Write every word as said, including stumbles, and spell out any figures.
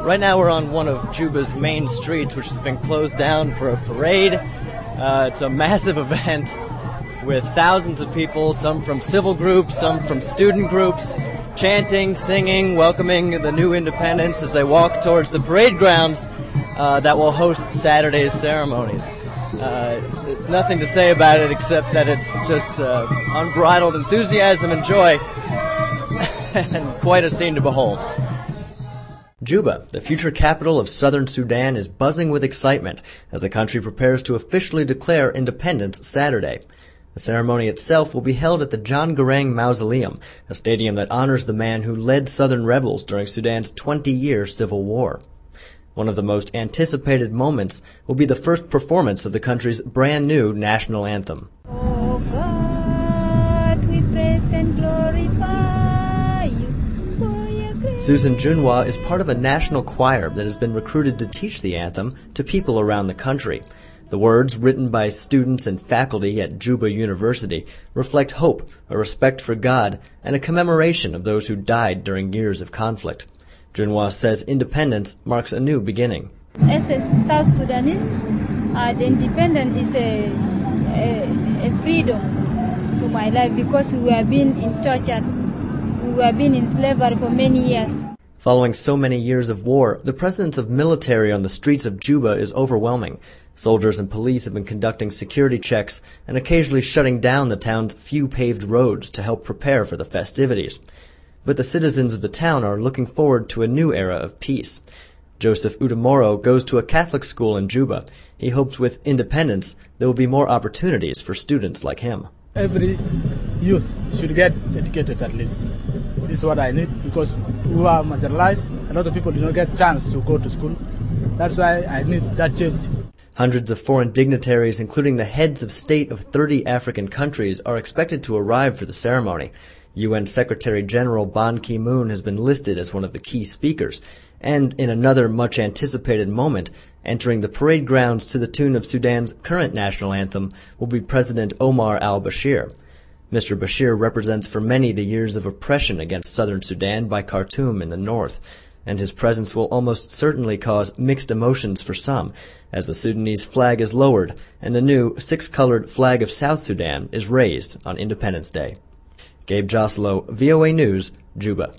Right now we're on one of Juba's main streets, which has been closed down for a parade. Uh, it's a massive event with thousands of people, some from civil groups, some from student groups, chanting, singing, welcoming the new independence as they walk towards the parade grounds uh, that will host Saturday's ceremonies. Uh, it's nothing to say about it except that it's just uh, unbridled enthusiasm and joy and quite a scene to behold. Juba, the future capital of southern Sudan, is buzzing with excitement as the country prepares to officially declare independence Saturday. The ceremony itself will be held at the John Garang Mausoleum, a stadium that honors the man who led southern rebels during Sudan's twenty-year civil war. One of the most anticipated moments will be the first performance of the country's brand new national anthem. Oh God, we praise and glorify you. Susan Junwa is part of a national choir that has been recruited to teach the anthem to people around the country. The words, written by students and faculty at Juba University, reflect hope, a respect for God, and a commemoration of those who died during years of conflict. Junwa says independence marks a new beginning. As a South Sudanese, uh, the independence is a, a, a freedom to my life because we have been in torture, we have been in slavery for many years. Following so many years of war, the presence of military on the streets of Juba is overwhelming. Soldiers and police have been conducting security checks and occasionally shutting down the town's few paved roads to help prepare for the festivities. But the citizens of the town are looking forward to a new era of peace. Joseph Udamoro goes to a Catholic school in Juba. He hopes with independence there will be more opportunities for students like him. Every youth should get educated at least. This is what I need because we are marginalized. A lot of people do not get a chance to go to school. That's why I need that change. Hundreds of foreign dignitaries, including the heads of state of thirty African countries, are expected to arrive for the ceremony. U N Secretary General Ban Ki-moon has been listed as one of the key speakers. And in another much-anticipated moment, entering the parade grounds to the tune of Sudan's current national anthem will be President Omar al-Bashir. Mister Bashir represents for many the years of oppression against southern Sudan by Khartoum in the north, and his presence will almost certainly cause mixed emotions for some, as the Sudanese flag is lowered and the new six-colored flag of South Sudan is raised on Independence Day. Gabe Joslow, V O A News, Juba.